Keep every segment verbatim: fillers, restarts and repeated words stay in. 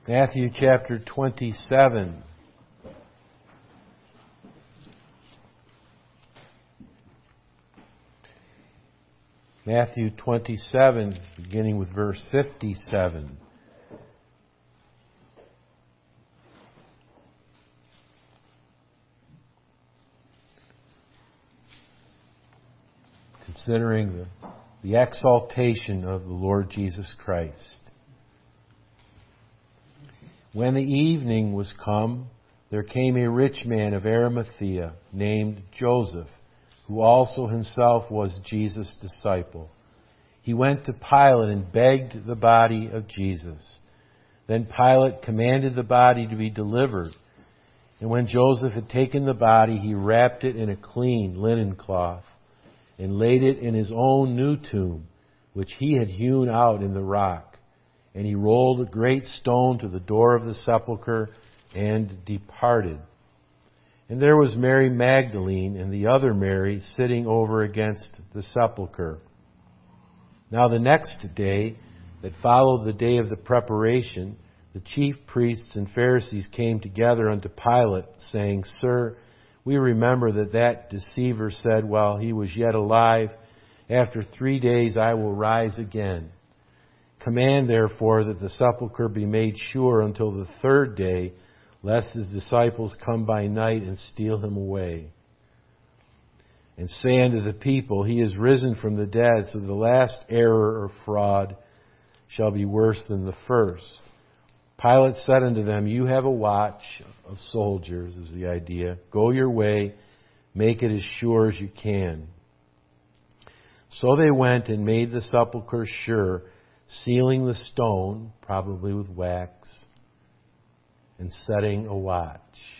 Matthew chapter twenty-seven. Matthew twenty-seven, beginning with verse fifty-seven. Considering the, the exaltation of the Lord Jesus Christ. When the evening was come, there came a rich man of Arimathea, named Joseph, who also himself was Jesus' disciple. He went to Pilate and begged the body of Jesus. Then Pilate commanded the body to be delivered. And when Joseph had taken the body, he wrapped it in a clean linen cloth and laid it in his own new tomb, which he had hewn out in the rock. And he rolled a great stone to the door of the sepulchre and departed. And there was Mary Magdalene and the other Mary sitting over against the sepulchre. Now the next day that followed the day of the preparation, the chief priests and Pharisees came together unto Pilate, saying, Sir, we remember that that deceiver said while he was yet alive, After three days I will rise again. Command therefore that the sepulchre be made sure until the third day, lest his disciples come by night and steal him away. And say unto the people, He is risen from the dead, so the last error or fraud shall be worse than the first. Pilate said unto them, You have a watch of soldiers, is the idea. Go your way, make it as sure as you can. So they went and made the sepulchre sure, sealing the stone, probably with wax, and setting a watch.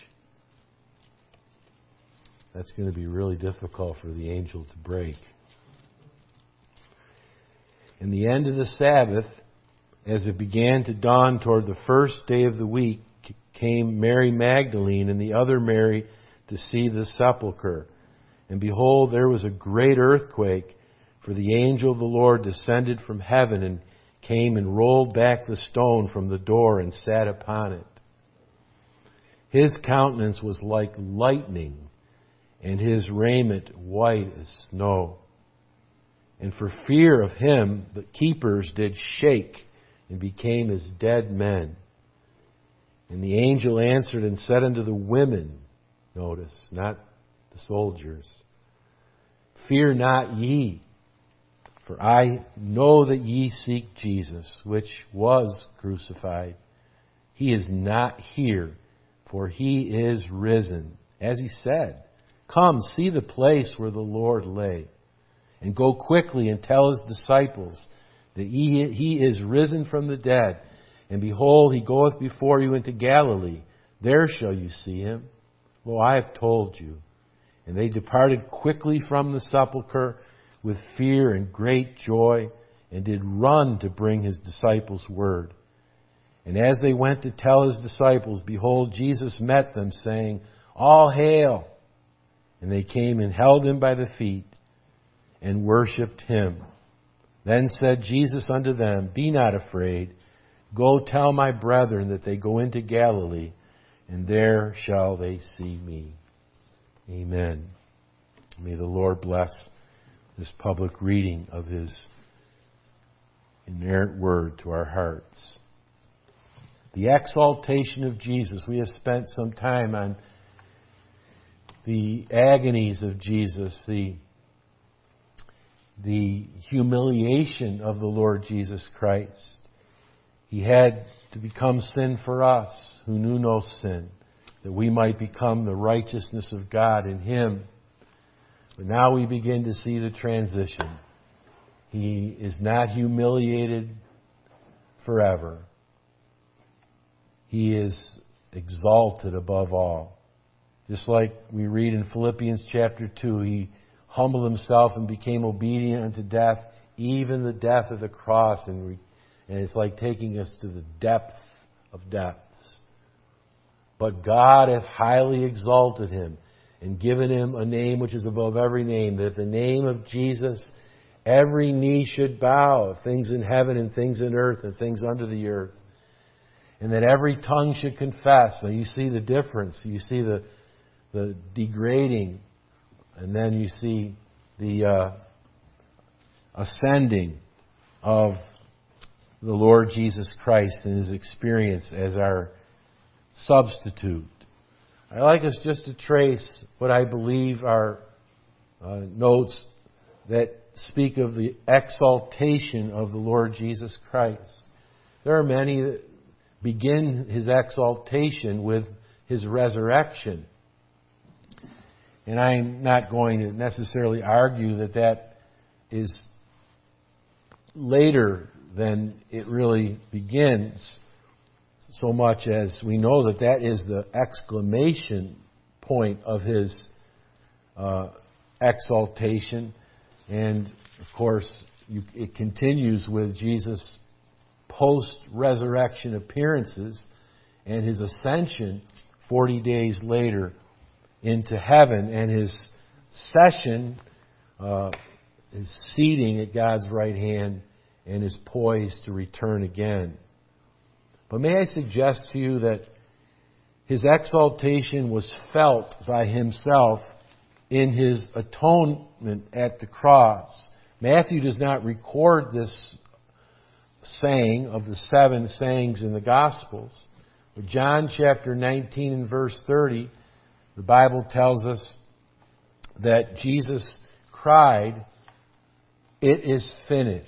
That's going to be really difficult for the angel to break. In the end of the Sabbath, as it began to dawn toward the first day of the week, came Mary Magdalene and the other Mary to see the sepulchre. And behold, there was a great earthquake, for the angel of the Lord descended from heaven and came and rolled back the stone from the door and sat upon it. His countenance was like lightning, and his raiment white as snow. And for fear of him, the keepers did shake and became as dead men. And the angel answered and said unto the women, notice, not the soldiers, Fear not ye, for I know that ye seek Jesus, which was crucified. He is not here, for he is risen. As he said, Come, see the place where the Lord lay, and go quickly and tell his disciples that he, he is risen from the dead. And behold, he goeth before you into Galilee. There shall you see him. Lo, I have told you. And they departed quickly from the sepulchre with fear and great joy, and did run to bring his disciples word. And as they went to tell his disciples, behold, Jesus met them, saying, All hail! And they came and held him by the feet, and worshipped him. Then said Jesus unto them, Be not afraid. Go tell my brethren that they go into Galilee, and there shall they see me. Amen. May the Lord bless this public reading of His inerrant word to our hearts. The exaltation of Jesus. We have spent some time on the agonies of Jesus, the, the humiliation of the Lord Jesus Christ. He had to become sin for us who knew no sin, that we might become the righteousness of God in Him. But now we begin to see the transition. He is not humiliated forever. He is exalted above all. Just like we read in Philippians chapter two, He humbled Himself and became obedient unto death, even the death of the cross. And, we, and it's like taking us to the depth of depths. But God hath highly exalted Him and given Him a name which is above every name, that at the name of Jesus every knee should bow, things in heaven and things in earth and things under the earth. and that every tongue should confess. So you see the difference. You see the the degrading, and then you see the uh, ascending of the Lord Jesus Christ and His experience as our substitute. I'd like us just to trace what I believe are uh, notes that speak of the exaltation of the Lord Jesus Christ. There are many that begin His exaltation with His resurrection. And I'm not going to necessarily argue that that is later than it really begins, so much as we know that that is the exclamation point of His uh, exaltation. And, of course, you, it continues with Jesus' post-resurrection appearances and His ascension forty days later into heaven, and His session, uh, His seating at God's right hand, and is poised to return again. But may I suggest to you that His exaltation was felt by Himself in His atonement at the cross. Matthew does not record this saying of the seven sayings in the Gospels. But John chapter nineteen and verse thirty, the Bible tells us that Jesus cried, "It is finished."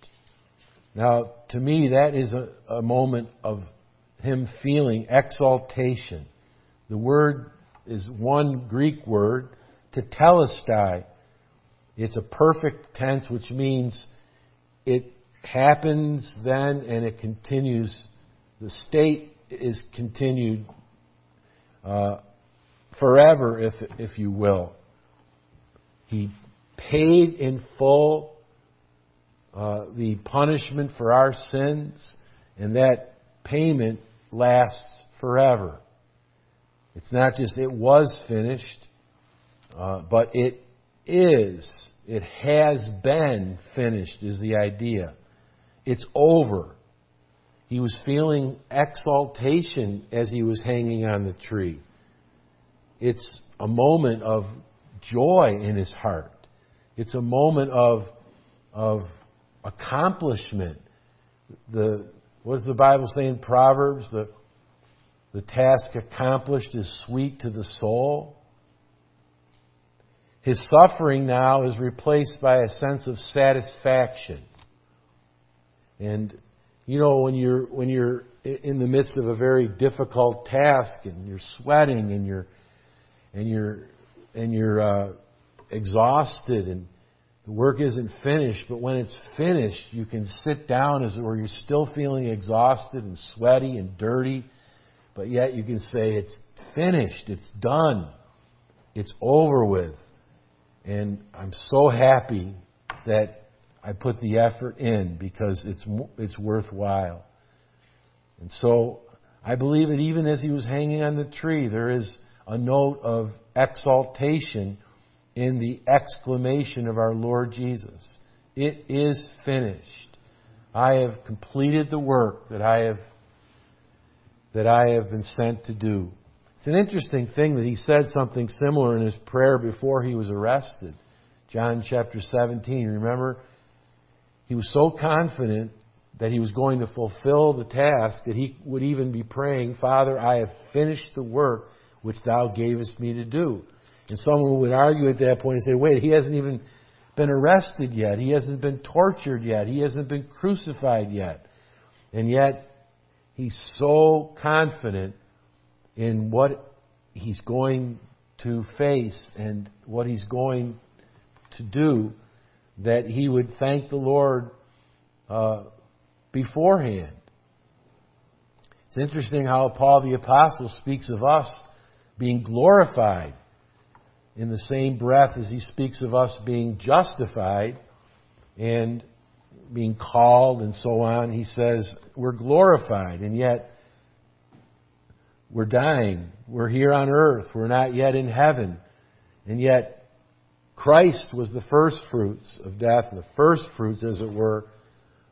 Now, to me, that is a, a moment of Him feeling exaltation. The word is one Greek word, tetelestai. It's a perfect tense, which means it happens then and it continues. The state is continued uh, forever, if if you will. He paid in full uh, the punishment for our sins, and that payment lasts forever. It's not just it was finished, uh, but it is, it has been finished is the idea. It's over. He was feeling exaltation as He was hanging on the tree. It's a moment of joy in His heart. It's a moment of of accomplishment. The what does the Bible say in Proverbs? The the task accomplished is sweet to the soul. His suffering now is replaced by a sense of satisfaction. And you know, when you're when you're in the midst of a very difficult task and you're sweating and you're and you're and you're uh, exhausted and the work isn't finished, but when it's finished, you can sit down as where you're still feeling exhausted and sweaty and dirty, but yet you can say it's finished, it's done, it's over with. And I'm so happy that I put the effort in because it's it's worthwhile. And so I believe that even as He was hanging on the tree, there is a note of exaltation in the exclamation of our Lord Jesus. It is finished. I have completed the work that I have that I have been sent to do. It's an interesting thing that He said something similar in His prayer before He was arrested. John chapter seventeen. Remember, He was so confident that He was going to fulfill the task that He would even be praying, "Father, I have finished the work which Thou gavest me to do." And someone would argue at that point and say, wait, He hasn't even been arrested yet. He hasn't been tortured yet. He hasn't been crucified yet. And yet, He's so confident in what He's going to face and what He's going to do that He would thank the Lord uh, beforehand. It's interesting how Paul the Apostle speaks of us being glorified in the same breath as he speaks of us being justified and being called and so on. He says we're glorified, and yet we're dying. We're here on earth. We're not yet in heaven. And yet Christ was the first fruits of death, the first fruits, as it were,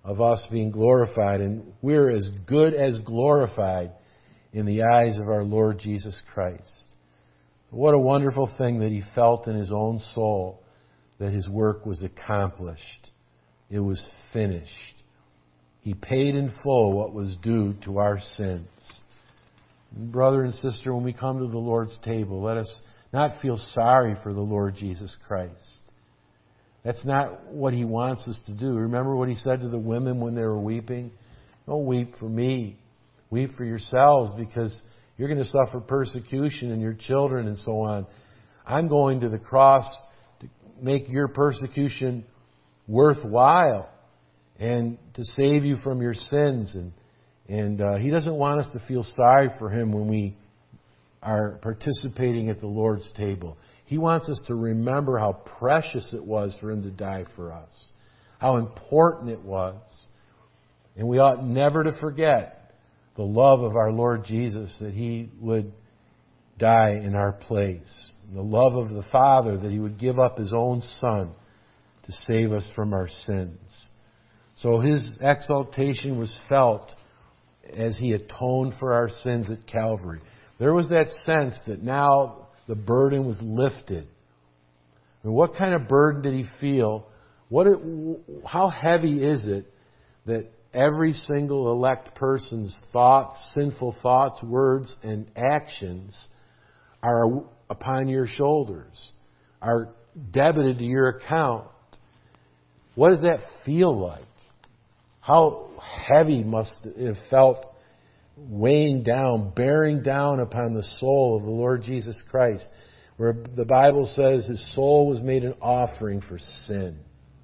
of us being glorified. And we're as good as glorified in the eyes of our Lord Jesus Christ. What a wonderful thing that He felt in His own soul that His work was accomplished. It was finished. He paid in full what was due to our sins. And brother and sister, when we come to the Lord's table, let us not feel sorry for the Lord Jesus Christ. That's not what He wants us to do. Remember what He said to the women when they were weeping? Don't weep for me. Weep for yourselves, because you're going to suffer persecution and your children and so on. I'm going to the cross to make your persecution worthwhile and to save you from your sins. And, and uh, He doesn't want us to feel sorry for Him when we are participating at the Lord's table. He wants us to remember how precious it was for Him to die for us, how important it was. And we ought never to forget the love of our Lord Jesus, that He would die in our place. And the love of the Father, that He would give up His own Son to save us from our sins. So His exaltation was felt as He atoned for our sins at Calvary. There was that sense that now the burden was lifted. And what kind of burden did He feel? What? It, how heavy is it that every single elect person's thoughts, sinful thoughts, words, and actions are upon your shoulders, are debited to your account? What does that feel like? How heavy must it have felt, weighing down, bearing down upon the soul of the Lord Jesus Christ, where the Bible says His soul was made an offering for sin.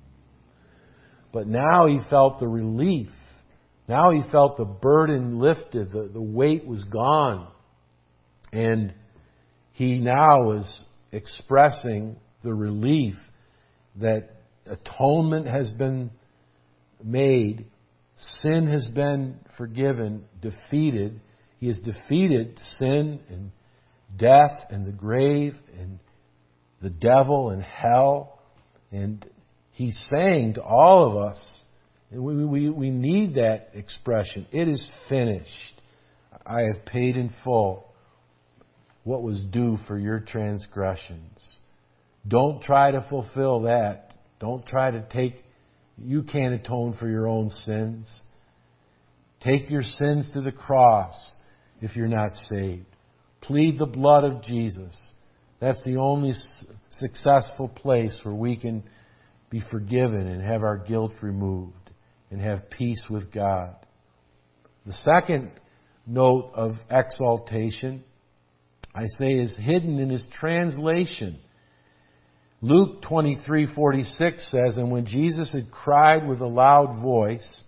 But now He felt the relief. Now He felt the burden lifted. The, the weight was gone. And He now was expressing the relief that atonement has been made. Sin has been forgiven, defeated. He has defeated sin and death and the grave and the devil and hell. And He's saying to all of us, and we, we, we need that expression, it is finished. I have paid in full what was due for your transgressions. Don't try to fulfill that. Don't try to take, you can't atone for your own sins. Take your sins to the cross if you're not saved. Plead the blood of Jesus. That's the only successful place where we can be forgiven and have our guilt removed and have peace with God. The second note of exaltation, I say, is hidden in His translation. Luke twenty-three forty-six says, "And when Jesus had cried with a loud voice,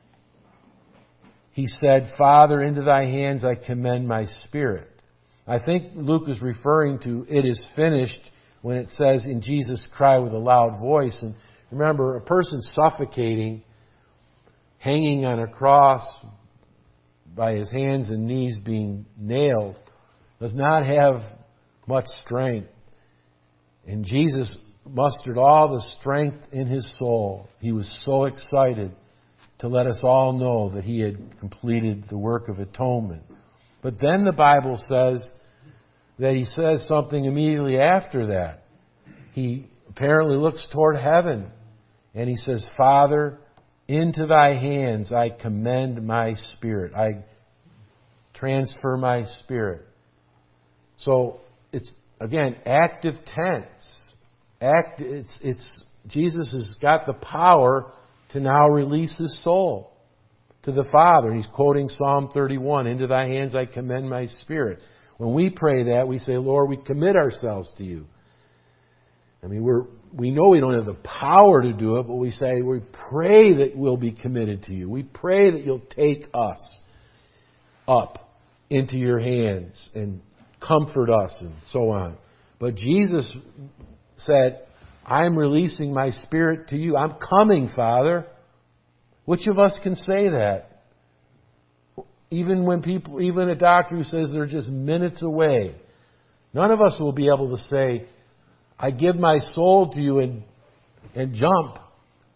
He said, Father, into Thy hands I commend my spirit." I think Luke is referring to "it is finished" when it says, "in Jesus cried with a loud voice." And remember, a person suffocating, hanging on a cross by his hands and knees being nailed, does not have much strength. And Jesus mustered all the strength in His soul. He was so excited to let us all know that He had completed the work of atonement. But then the Bible says that He says something immediately after that. He apparently looks toward heaven and He says, Father, into Thy hands I commend my spirit. I transfer my spirit. So it's, again, active tense. Act, it's, it's, Jesus has got the power to now release His soul to the Father. He's quoting Psalm thirty-one, "Into Thy hands I commend my spirit." When we pray that, we say, Lord, we commit ourselves to You. I mean, we're, we know we don't have the power to do it, but we say, we pray that we'll be committed to You. We pray that You'll take us up into Your hands and comfort us and so on. But Jesus said, I'm releasing my spirit to You. I'm coming, Father. Which of us can say that? Even when people, even a doctor who says they're just minutes away, none of us will be able to say, I give my soul to You and, and jump.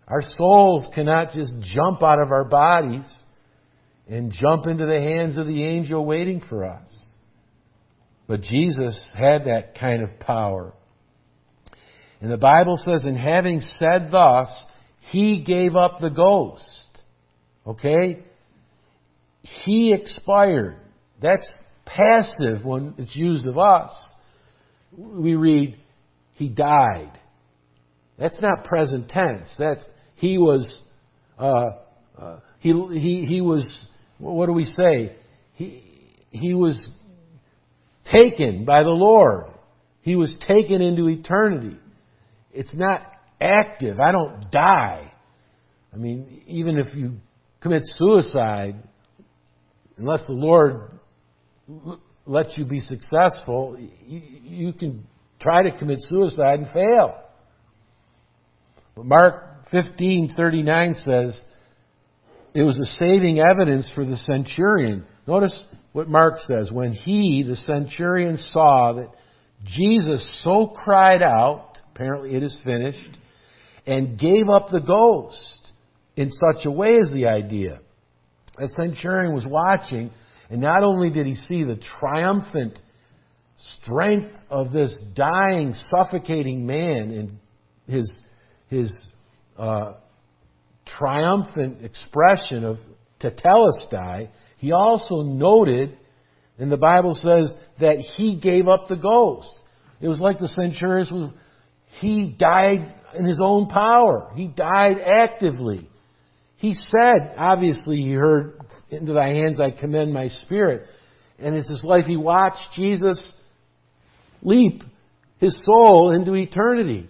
Our souls cannot just jump out of our bodies and jump into the hands of the angel waiting for us. But Jesus had that kind of power. And the Bible says, and having said thus, He gave up the ghost. Okay? He expired. That's passive when it's used of us. We read, He died. That's not present tense. That's He was. Uh, uh, he he he was. What do we say? He he was taken by the Lord. He was taken into eternity. It's not active. I don't die. I mean, even if you commit suicide, unless the Lord lets you be successful, you, you can try to commit suicide and fail. But Mark fifteen thirty-nine says, it was a saving evidence for the centurion. Notice what Mark says. When he, the centurion, saw that Jesus so cried out, apparently it is finished, and gave up the ghost in such a way as the idea. The centurion was watching, and not only did he see the triumphant strength of this dying, suffocating man and his, his uh, triumphant expression of tetelestai, he also noted, and the Bible says, that he gave up the ghost. It was like the centurion was, he died in his own power. He died actively. He said, obviously he heard, into thy hands I commend my spirit. And it's his life. He watched Jesus leap his soul into eternity.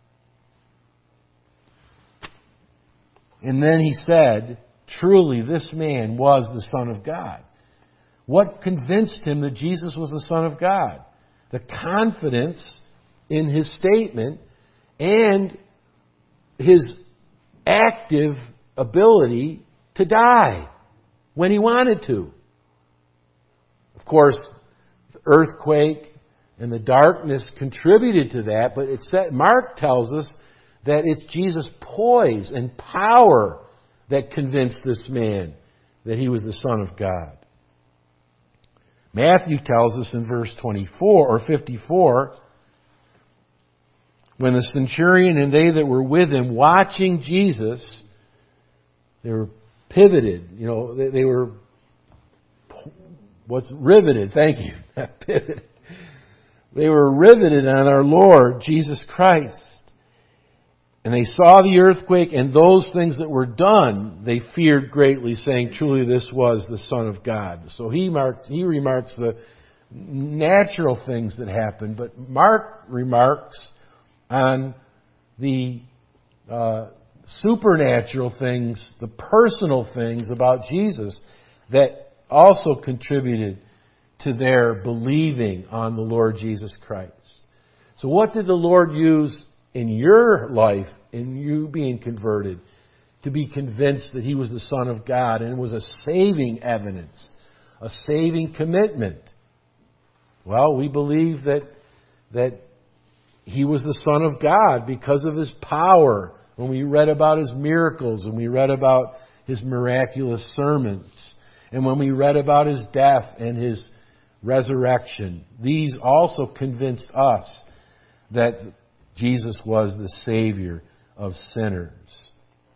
And then he said, truly this man was the Son of God. What convinced him that Jesus was the Son of God? The confidence in his statement and his active ability to die when he wanted to. Of course, the earthquake and the darkness contributed to that, but it's that Mark tells us that it's Jesus' poise and power that convinced this man that he was the Son of God. Matthew tells us in verse twenty-four or fifty-four, when the centurion and they that were with him watching Jesus, they were pivoted, you know, they, they were what's riveted, thank you, not pivoted. They were riveted on our Lord Jesus Christ. And they saw the earthquake and those things that were done, they feared greatly, saying, truly this was the Son of God. So he marks, he remarks the natural things that happened, but Mark remarks on the uh, supernatural things, the personal things about Jesus that also contributed to their believing on the Lord Jesus Christ. So what did the Lord use in your life, in you being converted, to be convinced that He was the Son of God, and it was a saving evidence, a saving commitment? Well, we believe that that He was the Son of God because of His power. When we read about His miracles, and we read about His miraculous sermons, and when we read about His death and His resurrection, these also convinced us that Jesus was the Savior of sinners.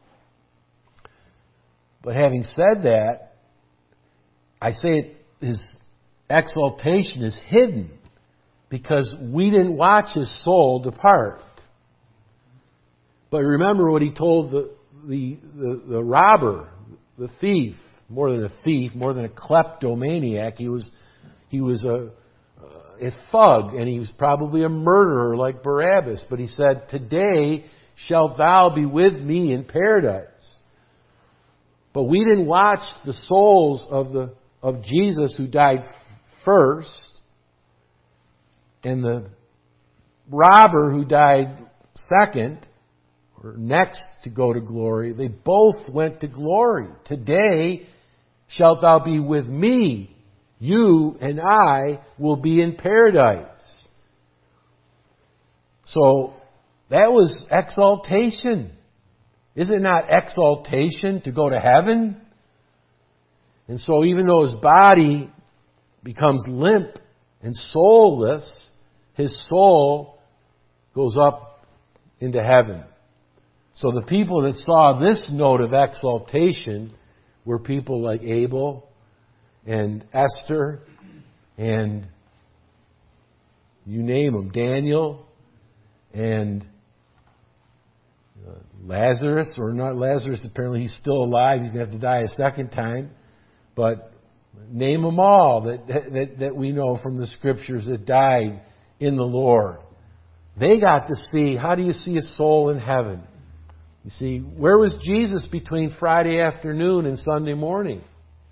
But having said that, I say it, His exaltation is hidden because we didn't watch His soul depart. But remember what He told the, the, the, the robber, the thief, more than a thief, more than a kleptomaniac. He was, he was a, a thug, and he was probably a murderer like Barabbas. But He said, today shalt thou be with me in paradise. But we didn't watch the souls of the of Jesus who died first, and the robber who died second, or next to go to glory. They both went to glory. Today shalt thou be with me. You and I will be in paradise. So that was exaltation. Is it not exaltation to go to heaven? And so even though his body becomes limp and soulless, his soul goes up into heaven. So the people that saw this note of exaltation were people like Abel and Esther and you name them, Daniel and uh, Lazarus, or not Lazarus, apparently he's still alive, he's going to have to die a second time. But name them all that, that, that we know from the Scriptures that died in the Lord. They got to see, how do you see a soul in heaven? You see, where was Jesus between Friday afternoon and Sunday morning?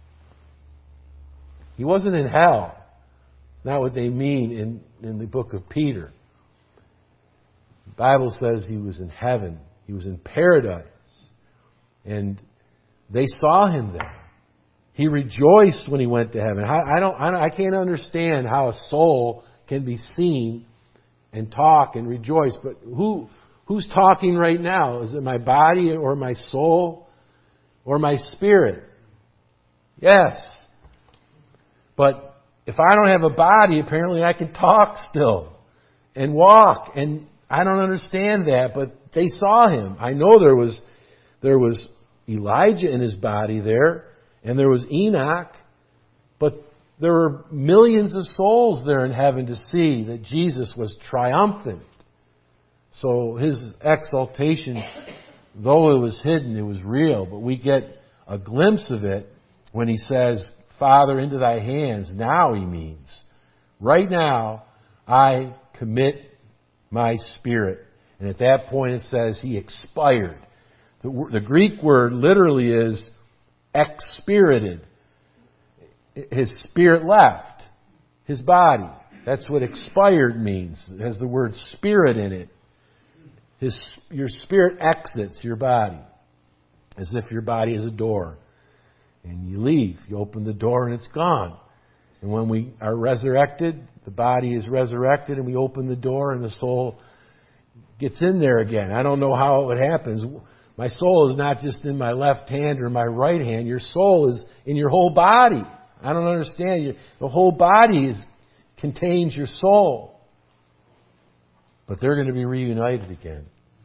He wasn't in hell. It's not what they mean in, in the book of Peter. The Bible says he was in heaven. He was in paradise. And they saw him there. He rejoiced when he went to heaven. I, I, don't, I, don't, I can't understand how a soul can be seen and talk and rejoice. But who who's talking right now? Is it my body or my soul or my spirit? Yes. But if I don't have a body, apparently I can talk still and walk. And I don't understand that, but they saw him. I know there was there was Elijah in his body there, and there was Enoch, but there were millions of souls there in heaven to see that Jesus was triumphant. So his exaltation, though it was hidden, it was real. But we get a glimpse of it when he says, Father, into thy hands. Now he means, right now, I commit my spirit. And at that point it says he expired. The, the Greek word literally is expirited. His spirit left his body. That's what expired means. It has the word spirit in it. His, your spirit exits your body as if your body is a door. And you leave. You open the door and it's gone. And when we are resurrected, the body is resurrected and we open the door and the soul gets in there again. I don't know how it happens. My soul is not just in my left hand or my right hand. Your soul is in your whole body. I don't understand. The whole body is, contains your soul. But they're going to be reunited again.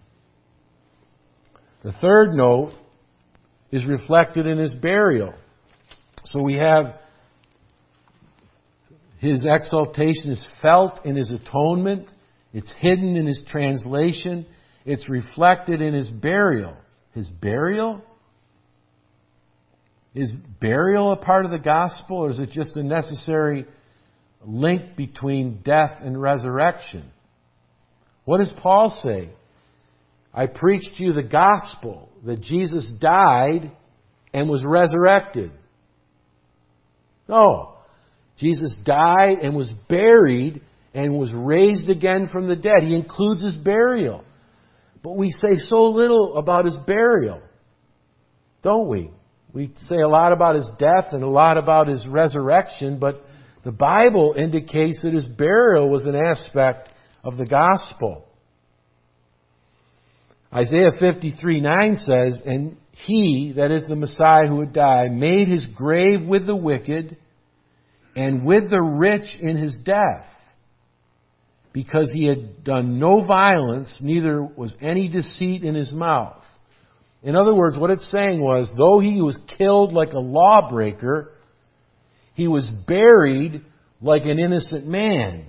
The third note is reflected in his burial. So we have his exaltation is felt in his atonement. It's hidden in his translation. It's reflected in his burial. His burial? Is burial a part of the gospel, or is it just a necessary link between death and resurrection? What does Paul say? I preached you the gospel, that Jesus died and was resurrected. No. Jesus died and was buried and was raised again from the dead. He includes his burial. But we say so little about his burial, don't we? We say a lot about his death and a lot about his resurrection, but the Bible indicates that his burial was an aspect of the gospel. Isaiah fifty-three nine says, and he, that is the Messiah who would die, made his grave with the wicked and with the rich in his death, because he had done no violence, neither was any deceit in his mouth. In other words, what it's saying was, though he was killed like a lawbreaker, he was buried like an innocent man.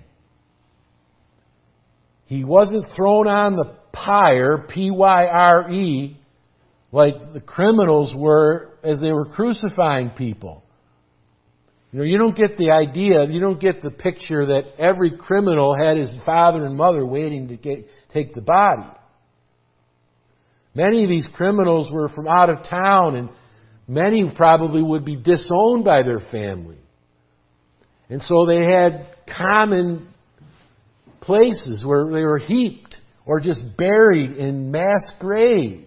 He wasn't thrown on the pyre, P Y R E, like the criminals were as they were crucifying people. You know, you don't get the idea, you don't get the picture that every criminal had his father and mother waiting to get, take the body. Many of these criminals were from out of town, and many probably would be disowned by their family. And so they had common places where they were heaped or just buried in mass graves.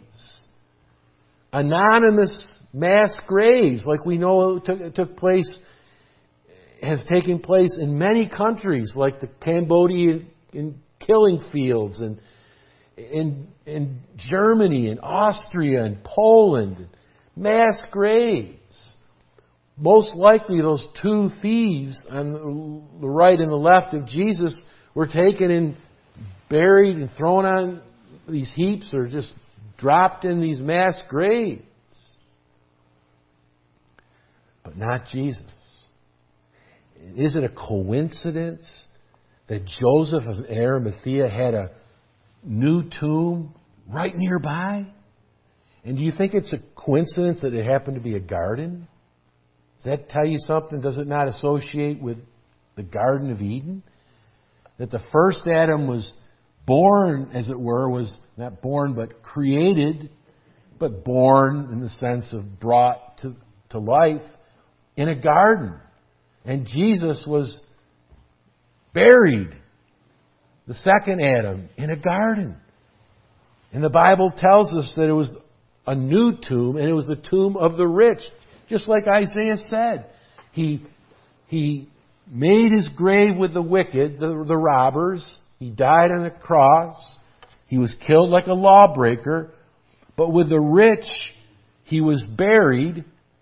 Anonymous mass graves, like we know took, took place, have taken place in many countries, like the Cambodian killing fields and in, in Germany and Austria and Poland, mass graves. Most likely those two thieves on the right and the left of Jesus were taken and buried and thrown on these heaps or just dropped in these mass graves. But not Jesus. Is it a coincidence that Joseph of Arimathea had a new tomb right nearby? And do you think it's a coincidence that it happened to be a garden? Does that tell you something? Does it not associate with the Garden of Eden? That the first Adam was born, as it were, was not born but created, but born in the sense of brought to, to life in a garden. And Jesus was buried, the second Adam, in a garden. And the Bible tells us that it was a new tomb, and it was the tomb of the rich. Just like Isaiah said. He, he made his grave with the wicked, the, the robbers. He died on the cross. He was killed like a lawbreaker. But with the rich, he was buried.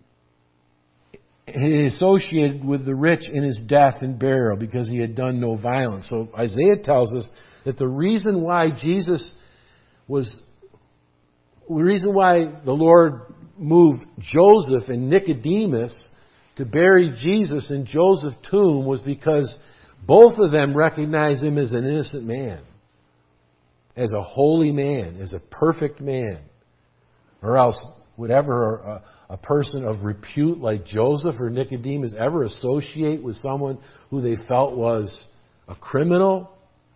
He associated with the rich in his death and burial because he had done no violence. So Isaiah tells us that the reason why Jesus was, the reason why the Lord moved Joseph and Nicodemus to bury Jesus in Joseph's tomb was because both of them recognized him as an innocent man, as a holy man, as a perfect man. Or else would ever a, a person of repute like Joseph or Nicodemus ever associate with someone who they felt was a criminal?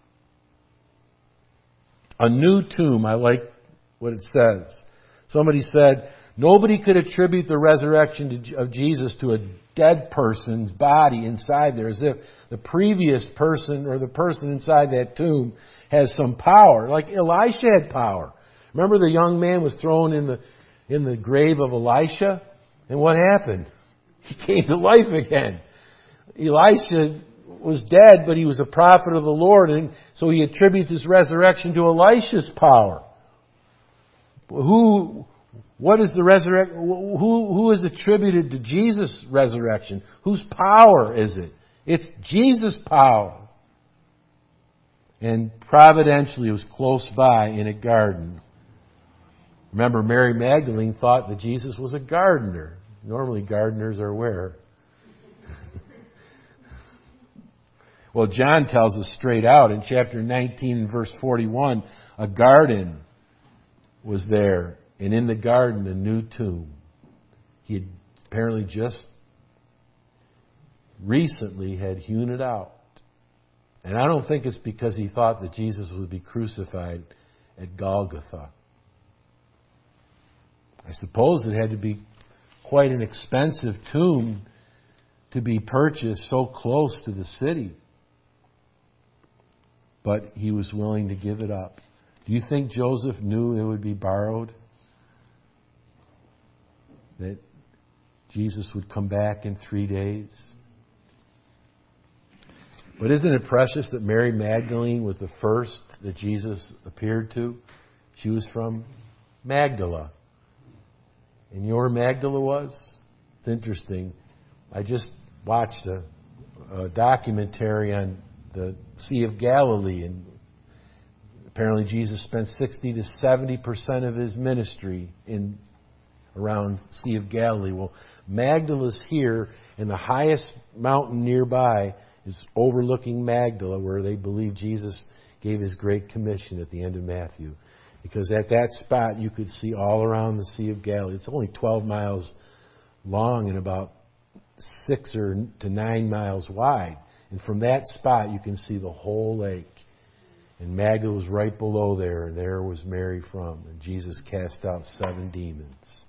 A new tomb, I like what it says. Somebody said, nobody could attribute the resurrection of Jesus to a dead person's body inside there, as if the previous person or the person inside that tomb has some power. Like Elisha had power. Remember the young man was thrown in the in the grave of Elisha? And what happened? He came to life again. Elisha was dead, but he was a prophet of the Lord, and so he attributes his resurrection to Elisha's power. Who... What is the resurrection? Who, who is attributed to Jesus' resurrection? Whose power is it? It's Jesus' power. And providentially, it was close by in a garden. Remember, Mary Magdalene thought that Jesus was a gardener. Normally, gardeners are where? Well, John tells us straight out in chapter nineteen, verse forty-one, a garden was there. And in the garden, a new tomb. He had apparently just recently had hewn it out. And I don't think it's because he thought that Jesus would be crucified at Golgotha. I suppose it had to be quite an expensive tomb to be purchased so close to the city. But he was willing to give it up. Do you think Joseph knew it would be borrowed? That Jesus would come back in three days. But isn't it precious that Mary Magdalene was the first that Jesus appeared to? She was from Magdala. And you know where Magdala was? It's interesting. I just watched a, a documentary on the Sea of Galilee, and apparently Jesus spent sixty to seventy percent of his ministry in around Sea of Galilee. Well, Magdala's here, and the highest mountain nearby is overlooking Magdala, where they believe Jesus gave his Great Commission at the end of Matthew. Because at that spot, you could see all around the Sea of Galilee. It's only twelve miles long and about six or to nine miles wide. And from that spot, you can see the whole lake. And Magdala was right below there, and there was Mary from. And Jesus cast out seven demons.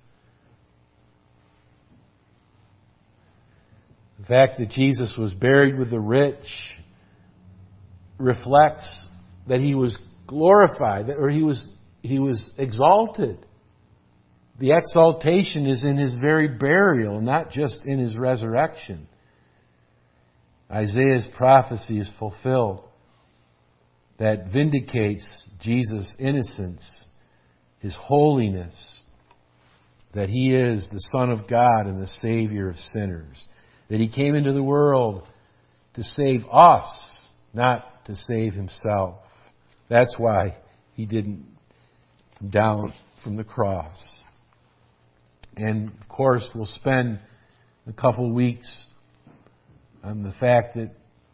The fact that Jesus was buried with the rich reflects that he was glorified, or he was he was exalted. The exaltation is in his very burial, not just in his resurrection. Isaiah's prophecy is fulfilled. that vindicates Jesus' innocence, His holiness, that He is the Son of God and the Savior of sinners, that He came into the world to save us, not to save Himself. That's why He didn't come down from the cross. And, of course, we'll spend a couple weeks on the fact that,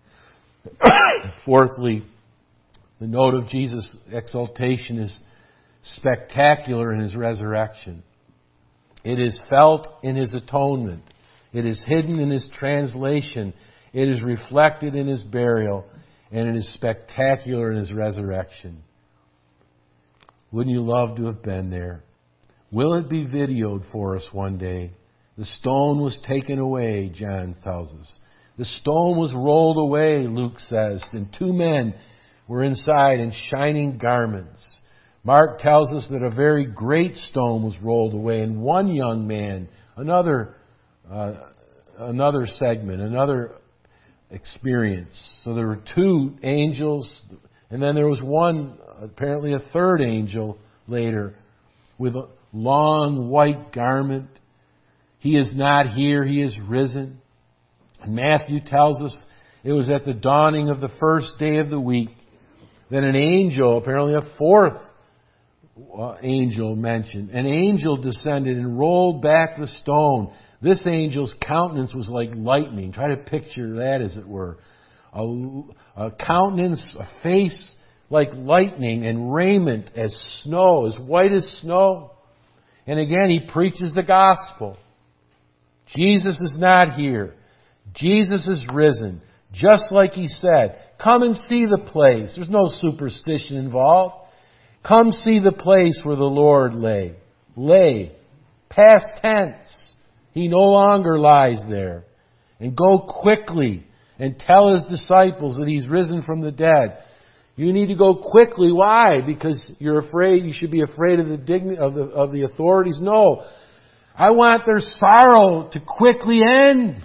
fourthly, the note of Jesus' exaltation is spectacular in His resurrection. It is felt in His atonement. It is hidden in His translation. It is reflected in His burial. And it is spectacular in His resurrection. Wouldn't you love to have been there? Will it be videoed for us one day? The stone was taken away, John tells us. The stone was rolled away, Luke says, and two men were inside in shining garments. Mark tells us that a very great stone was rolled away, and one young man, another, uh, another segment, another experience. So there were two angels, and then there was one, apparently a third angel later, with a long white garment. He is not here, He is risen. And Matthew tells us it was at the dawning of the first day of the week that an angel, apparently a fourth uh, angel mentioned, an angel descended and rolled back the stone. This angel's countenance was like lightning. Try to picture that, as it were. A, a countenance, a face like lightning, and raiment as snow, as white as snow. And again, he preaches the gospel. Jesus is not here. Jesus is risen. Just like He said. Come and see the place. There's no superstition involved. Come see the place where the Lord lay. Lay. Past tense. He no longer lies there. And go quickly and tell His disciples that He's risen from the dead. You need to go quickly. Why? Because you're afraid, you should be afraid of the dignity of the, of the authorities? No. I want their sorrow to quickly end.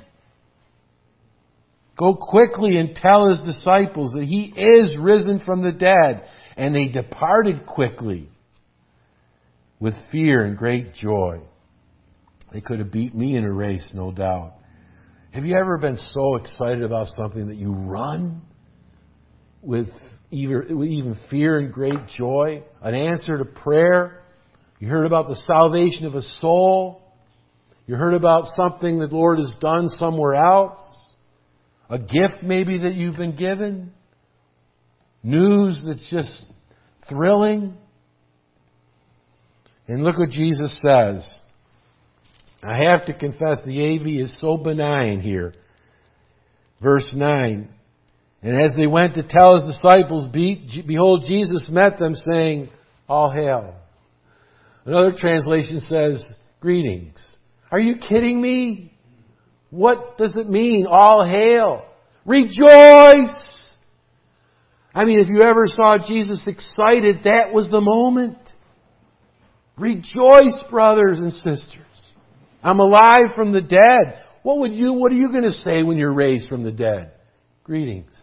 Go quickly and tell His disciples that He is risen from the dead. And they departed quickly with fear and great joy. They could have beat me in a race, no doubt. Have you ever been so excited about something that you run with either, with even fear and great joy? An answer to prayer? You heard about the salvation of a soul? You heard about something that the Lord has done somewhere else? A gift maybe that you've been given? News that's just thrilling? And look what Jesus says. I have to confess the A V is so benign here. Verse nine. And as they went to tell His disciples, behold, Jesus met them, saying, all hail. Another translation says, greetings. Are you kidding me? What does it mean, all hail? Rejoice! I mean, if you ever saw Jesus excited, that was the moment. Rejoice, brothers and sisters. I'm alive from the dead. What would you, what are you going to say when you're raised from the dead? Greetings.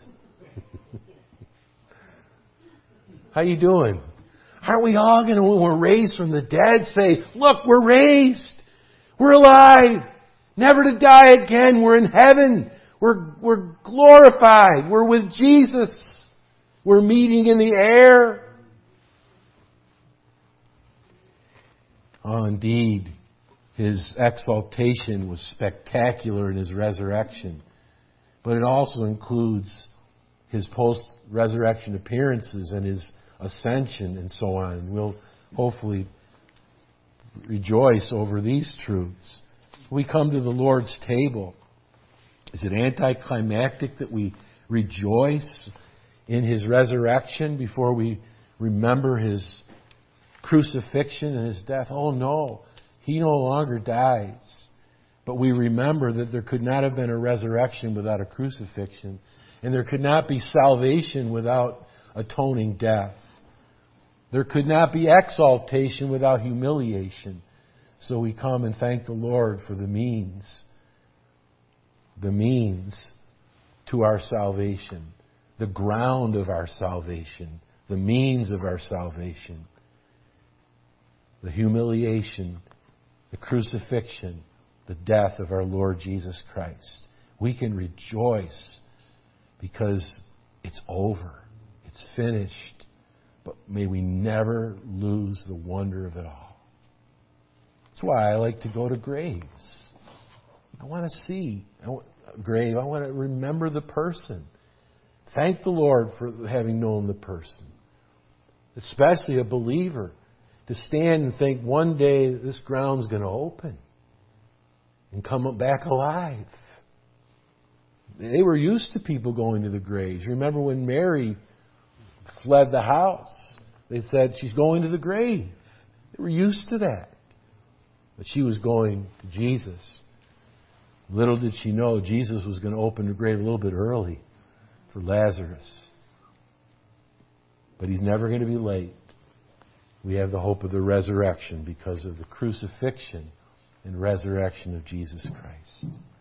How you doing? Aren't we all going to, when we're raised from the dead, say, look, we're raised. We're alive. Never to die again. We're in heaven. We're, we're glorified. We're with Jesus. We're meeting in the air. Oh, indeed. His exaltation was spectacular in His resurrection. But it also includes His post-resurrection appearances and His ascension and so on. And we'll hopefully rejoice over these truths. We come to the Lord's table. Is it anticlimactic that we rejoice in His resurrection before we remember His crucifixion and His death? Oh no. He no longer dies. But we remember that there could not have been a resurrection without a crucifixion. And there could not be salvation without atoning death. There could not be exaltation without humiliation. So we come and thank the Lord for the means. The means to our salvation. the ground of our salvation, the means of our salvation, the humiliation, the crucifixion, the death of our Lord Jesus Christ. We can rejoice because it's over. It's finished. But may we never lose the wonder of it all. That's why I like to go to graves. I want to see a grave. I want to remember the person. Thank the Lord for having known the person. Especially a believer. To stand and think one day this ground's going to open and come back alive. They were used to people going to the graves. Remember when Mary fled the house? They said she's going to the grave. They were used to that. But she was going to Jesus. Little did she know Jesus was going to open the grave a little bit early for Lazarus. But He's never going to be late. We have the hope of the resurrection because of the crucifixion and resurrection of Jesus Christ.